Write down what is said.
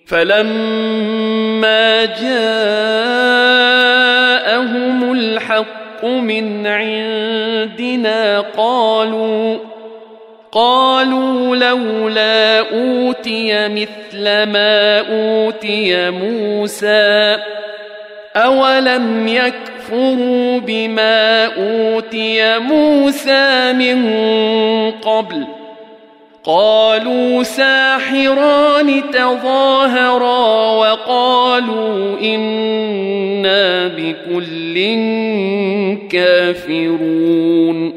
فلما جاءهم الحق من عندنا قالوا لولا أوتي مثل ما أوتي موسى أولم يكفروا بما أوتي موسى من قبل قالوا ساحران تظاهرا وقالوا إنا بكل كافرون